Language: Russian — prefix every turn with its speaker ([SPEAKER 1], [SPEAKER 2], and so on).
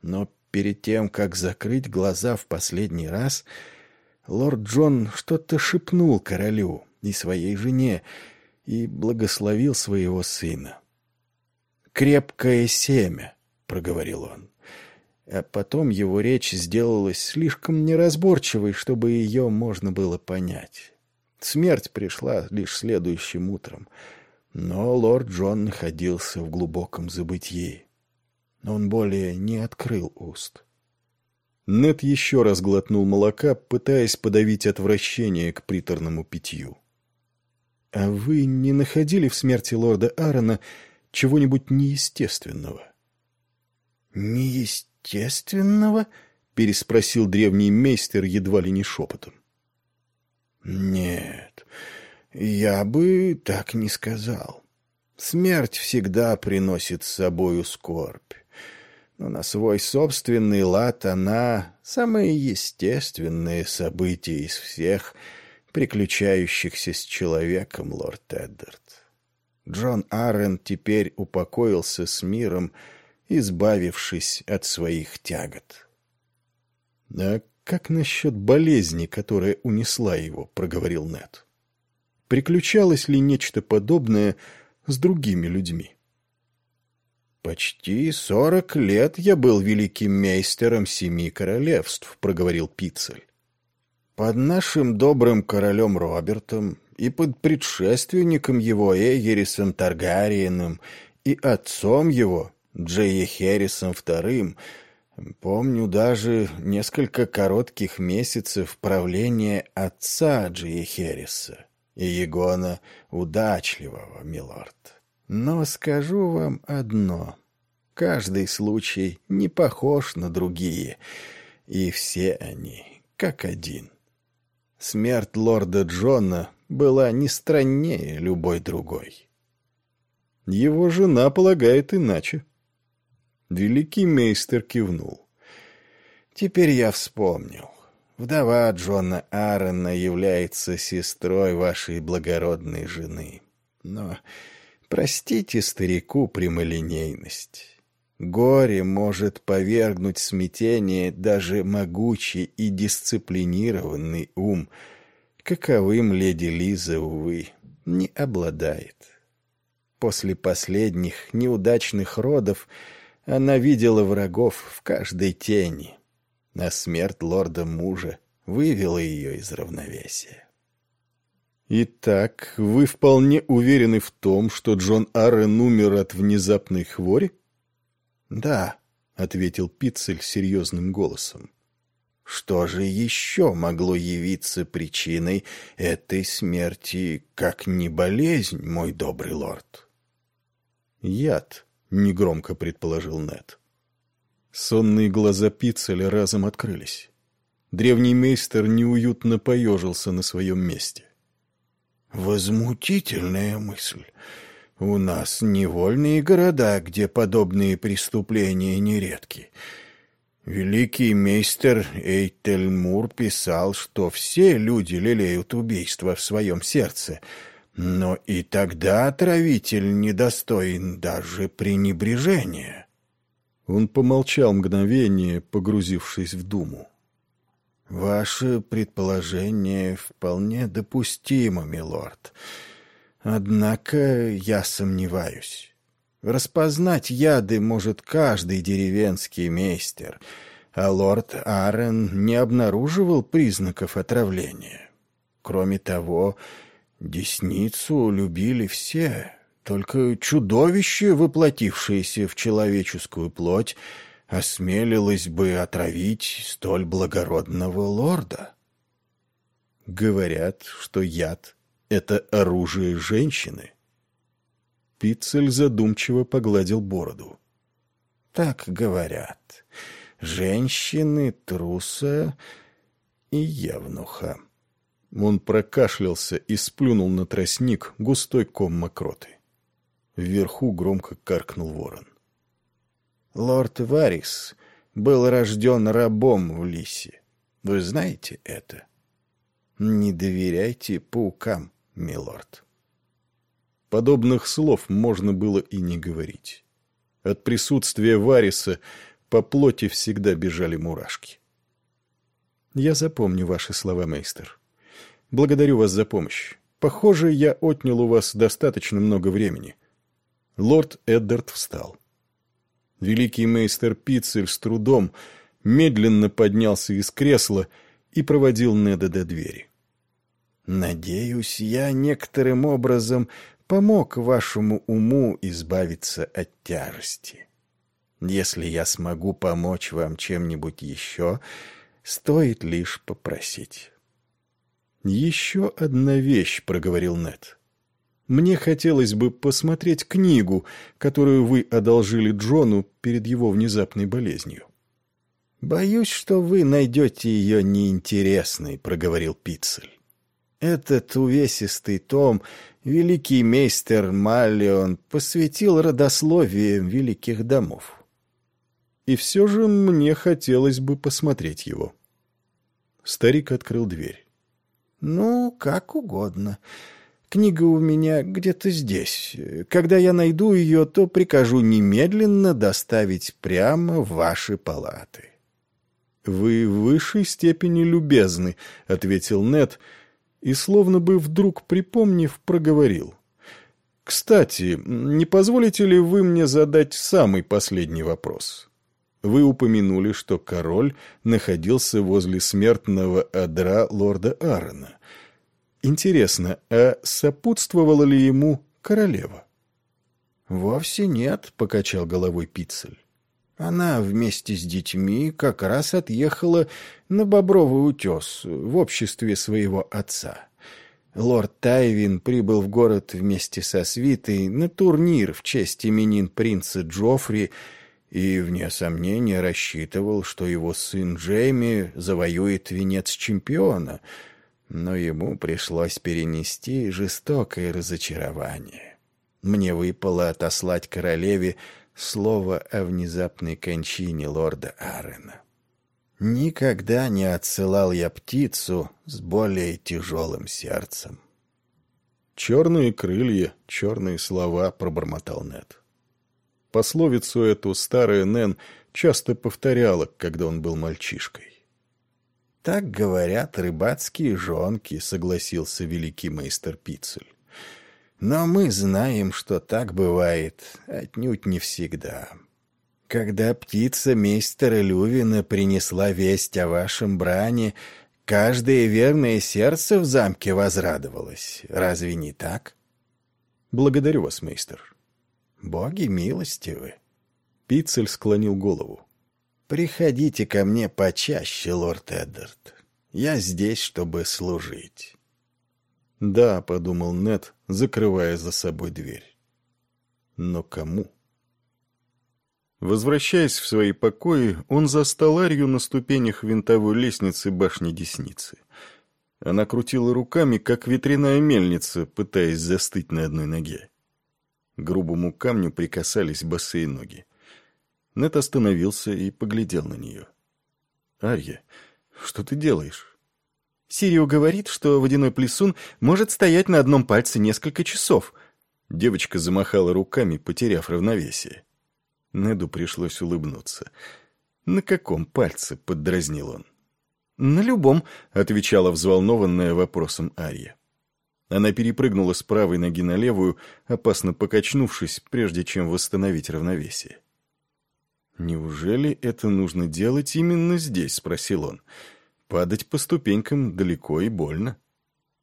[SPEAKER 1] Но перед тем, как закрыть глаза в последний раз, лорд Джон что-то шепнул королю и своей жене и благословил своего сына. «Крепкое семя», — проговорил он. А потом его речь сделалась слишком неразборчивой, чтобы ее можно было понять. Смерть пришла лишь следующим утром, но лорд Джон находился в глубоком забытьи. Он более не открыл уст.
[SPEAKER 2] Нед еще раз глотнул молока, пытаясь подавить отвращение к приторному питью. «А вы не находили в смерти лорда Аарона чего-нибудь неестественного?»
[SPEAKER 1] «Неестественного?»
[SPEAKER 2] — переспросил древний мейстер едва ли не шепотом.
[SPEAKER 1] «Нет, я бы так не сказал. Смерть всегда приносит с собою скорбь. Но на свой собственный лад она — самое естественное событие из всех, приключающихся с человеком, лорд Эддард. Джон Аарон теперь упокоился с миром, избавившись от своих тягот».
[SPEAKER 2] «А как насчет болезни, которая унесла его?» — проговорил Нед. «Приключалось ли нечто подобное с другими людьми?»
[SPEAKER 1] «Почти 40 лет я был великим мейстером 7 королевств», — проговорил Пиццель. «Под нашим добрым королем Робертом и под предшественником его Эгерисом Таргариеном и отцом его, Джейехерисом II, помню даже несколько коротких месяцев правления отца Джейехериса, Иегона Удачливого, милорд. Но скажу вам одно. Каждый случай не похож на другие, и все они как один. Смерть лорда Джона была не страннее любой другой».
[SPEAKER 2] «Его жена полагает иначе». Великий мейстер кивнул.
[SPEAKER 1] «Теперь я вспомнил. Вдова Джона Аарона является сестрой вашей благородной жены. Но простите старику прямолинейность. Горе может повергнуть в смятение даже могучий и дисциплинированный ум, каковым леди Лиза, увы, не обладает. После последних неудачных родов она видела врагов в каждой тени, а смерть лорда-мужа вывела ее из равновесия».
[SPEAKER 2] «Итак, вы вполне уверены в том, что Джон Аарон умер от внезапной хвори?»
[SPEAKER 1] «Да», — ответил Пиццель серьезным голосом. «Что же еще могло явиться причиной этой смерти, как не болезнь, мой добрый лорд?»
[SPEAKER 2] «Яд», — негромко предположил Нед. Сонные глаза Пиццеля разом открылись. Древний мейстер неуютно поежился на своем месте.
[SPEAKER 1] «Возмутительная мысль. У нас невольные города, где подобные преступления нередки. Великий мейстер Эйтельмур писал, что все люди лелеют убийство в своем сердце, но и тогда отравитель недостоин даже пренебрежения».
[SPEAKER 2] Он помолчал мгновение, погрузившись в думу.
[SPEAKER 1] «Ваше предположение вполне допустимо, милорд. Однако я сомневаюсь. Распознать яды может каждый деревенский мейстер, а лорд Аарон не обнаруживал признаков отравления. Кроме того, десницу любили все, только чудовище, воплотившееся в человеческую плоть, осмелилось бы отравить столь благородного лорда».
[SPEAKER 2] «Говорят, что яд — это оружие женщины». Пиццель задумчиво погладил бороду.
[SPEAKER 1] «Так говорят. Женщины, труса и евнуха».
[SPEAKER 2] Он прокашлялся и сплюнул на тростник густой ком мокроты. Вверху громко каркнул ворон.
[SPEAKER 1] «Лорд Варис был рожден рабом в Лисе. Вы знаете это? Не доверяйте паукам, милорд».
[SPEAKER 2] Подобных слов можно было и не говорить. От присутствия Вариса по плоти всегда бежали мурашки. «Я запомню ваши слова, мейстер. Благодарю вас за помощь. Похоже, я отнял у вас достаточно много времени». Лорд Эддард встал. Великий мейстер Пиццель с трудом медленно поднялся из кресла и проводил Неда до двери.
[SPEAKER 1] «Надеюсь, я некоторым образом помог вашему уму избавиться от тяжести. Если я смогу помочь вам чем-нибудь еще, стоит лишь попросить».
[SPEAKER 2] «Еще одна вещь», — проговорил Нед. «Мне хотелось бы посмотреть книгу, которую вы одолжили Джону перед его внезапной болезнью».
[SPEAKER 1] «Боюсь, что вы найдете ее неинтересной», — проговорил Пиццель. «Этот увесистый том великий мейстер Маллион посвятил родословиям великих домов».
[SPEAKER 2] «И все же мне хотелось бы посмотреть его». Старик открыл дверь.
[SPEAKER 1] «Ну, как угодно. Книга у меня где-то здесь. Когда я найду ее, то прикажу немедленно доставить прямо в ваши палаты».
[SPEAKER 2] «Вы в высшей степени любезны», — ответил Нед, и, словно бы вдруг припомнив, проговорил. «Кстати, не позволите ли вы мне задать самый последний вопрос? Вы упомянули, что король находился возле смертного одра лорда Аарона. Интересно, а сопутствовала ли ему королева?»
[SPEAKER 1] «Вовсе нет», — покачал головой Пиццель. «Она вместе с детьми как раз отъехала на Бобровый утес в обществе своего отца. Лорд Тайвин прибыл в город вместе со свитой на турнир в честь именин принца Джоффри и, вне сомнения, рассчитывал, что его сын Джейми завоюет венец чемпиона, но ему пришлось перенести жестокое разочарование. Мне выпало отослать королеве слово о внезапной кончине лорда Аарона. Никогда не отсылал я птицу с более тяжелым сердцем».
[SPEAKER 2] «Черные крылья, черные слова», — пробормотал Нед. Пословицу эту старая Нэн часто повторяла, когда он был мальчишкой.
[SPEAKER 1] «Так говорят рыбацкие жонки», — согласился великий мейстер Пиццель. «Но мы знаем, что так бывает отнюдь не всегда. Когда птица мейстера Лювина принесла весть о вашем бране, каждое верное сердце в замке возрадовалось. Разве не так?»
[SPEAKER 2] «Благодарю вас, мейстер».
[SPEAKER 1] «Боги милостивы».
[SPEAKER 2] Пиццель склонил голову.
[SPEAKER 1] «Приходите ко мне почаще, лорд Эддард. Я здесь, чтобы служить».
[SPEAKER 2] «Да», — подумал Нед, закрывая за собой дверь. «Но кому?» Возвращаясь в свои покои, он застал Арью на ступенях винтовой лестницы башни Десницы. Она крутила руками, как ветряная мельница, пытаясь застыть на одной ноге. К грубому камню прикасались босые ноги. Нед остановился и поглядел на нее. «Арья, что ты делаешь?»
[SPEAKER 3] «Сирио говорит, что водяной плесун может стоять на одном пальце несколько часов».
[SPEAKER 2] Девочка замахала руками, потеряв равновесие. Неду пришлось улыбнуться. «На каком пальце?» — поддразнил он.
[SPEAKER 3] «На любом»,
[SPEAKER 2] — отвечала взволнованная вопросом Арья. Она перепрыгнула с правой ноги на левую, опасно покачнувшись, прежде чем восстановить равновесие. «Неужели это нужно делать именно здесь?» — спросил он. «Падать по ступенькам далеко и больно».